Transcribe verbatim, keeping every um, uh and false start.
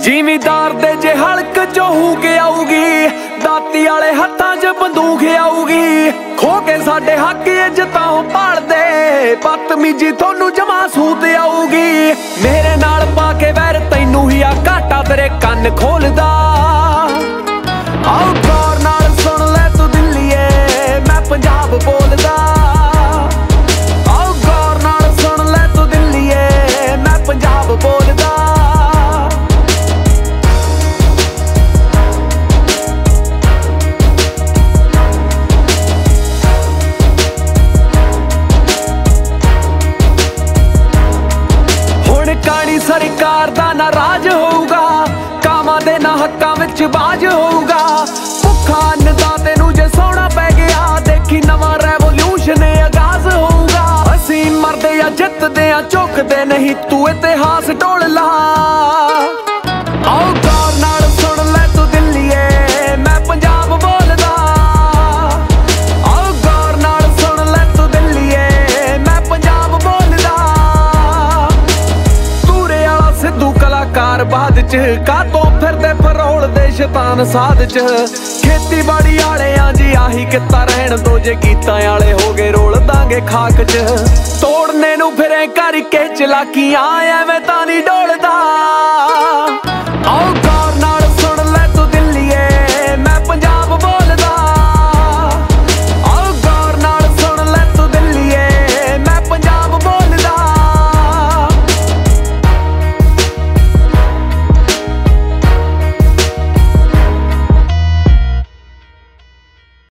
ਜ਼ਿਮੀਦਾਰ ਦੇ ਜੇ ਹਲਕ ਚੋਂ ਹੋ ਕੇ ਆਊਗੀ, ਦਾਤੀ ਵਾਲੇ ਹੱਥਾਂ 'ਚ ਬੰਦੂਕ ਆਊਗੀ। ਖੋ ਕੇ ਸਾਡੇ ਹੱਕ ਇੱਜ਼ਤਾਂ ਭਾਲਦੇ, ਬਦਤਮੀਜੀ ਤੁਹਾਨੂੰ ਜਮਾ ਸੂਤ ਆਊਗੀ। ਮੇਰੇ ਨਾਲ ਪਾ ਕੇ ਵੈਰ ਤੈਨੂੰ ਹੀ ਆ ਘਾਟਾ ਤੇਰੇ ਕੰਨ ਖੋਲਦਾ। ਆਓ ਗੌਰ ਨਾਲ ਸੁਣ ਲੈ ਤੂੰ ਦਿੱਲੀਏ, ਮੈਂ ਪੰਜਾਬ ਬੋਲਦਾ। ਆਓ ਗੌਰ ਨਾਲ ਸੁਣ ਲੈ ਤੂੰ ਦਿੱਲੀਏ, ਮੈਂ ਪੰਜਾਬ ਬੋਲਦਾ। ਕਾਣੀ ਸਰਕਾਰ ਦਾ ਨਾ ਰਾਜ ਹੋਊਗਾ, ਕਾਵਾਂ ਦੇ ਨਾ ਹੱਕਾਂ ਵਿੱਚ ਬਾਜ ਹੋਊਗਾ। ਭੁੱਖਾ ਅੰਨਦਾਤੇ ਨੂੰ ਜੇ ਸੌਣਾ ਪੈ ਗਿਆ, ਦੇਖੀ ਨਵਾਂ ਰੈਵੋਲਿਊਸ਼ਨ ਆਗਾਜ਼ ਹੋਊਗਾ। ਅਸੀਂ ਮਰਦੇ ਆ ਜਿੱਤਦੇ ਆ ਝੁਕਦੇ ਨਹੀਂ, ਤੂੰ ਇਤਿਹਾਸ ਢੋਲ ਲਾ। ਆਓ ਗੌਰ ਨਾਲ ਸੁਣ ਲੈ ਤੂੰ ਦਿੱਲੀਏ, ਮੈਂ ਪੰਜਾਬ ਬੋਲਦਾ। ਆਓ ਗੌਰ ਨਾਲ ਸੁਣ ਲੈ ਤੂੰ ਦਿੱਲੀਏ, ਮੈਂ ਪੰਜਾਬ ਬੋਲਦਾ। ਸਿੱਧੂ ਕਲਾਕਾਰ ਬਾਦ ਚ, ਕਾਤੋਂ ਫਿਰਦੇ ਫਰੋਲ ਦੇ ਸ਼ੈਤਾਨ ਸਾਧ ਚ। ਖੇਤੀਬਾੜੀ ਵਾਲਿਆਂ ਜੀ ਆਹੀ ਕਿੱਤਾ ਰਹਿਣ ਦੋ, ਜੇ ਗੀਤਾਂ ਵਾਲੇ ਹੋ ਗਏ ਰੋਲ ਦਾਂਗੇ ਖਾਕ ਚ। ਤੋੜਨੇ ਨੂੰ ਫਿਰੇ ਕਰਕੇ ਚਲਾਕੀਆਂ, ਐਵੇਂ ਤਾਂ ਨਹੀਂ ਡੋਲਦਾ। ਆਓ